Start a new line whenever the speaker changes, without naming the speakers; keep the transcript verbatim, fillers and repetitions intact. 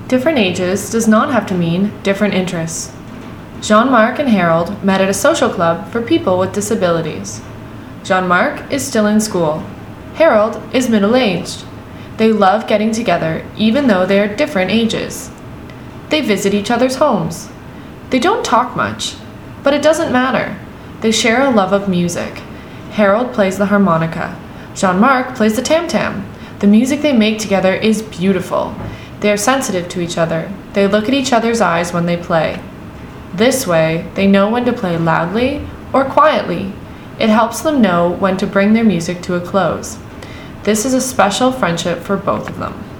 Different ages does not have to mean different interests. Jean-Marc and Harold met at a social club for people with disabilities. Jean-Marc is still in school. Harold is middle-aged. They love getting together even though they are different ages. They visit each other's homes. They don't talk much, but it doesn't matter. They share a love of music. Harold plays the harmonica. Jean-Marc plays the tam-tam. The music they make together is beautiful. They are sensitive to each other. They look at each other's eyes when they play. This way, they know when to play loudly or quietly. It helps them know when to bring their music to a close. This is a special friendship for both of them.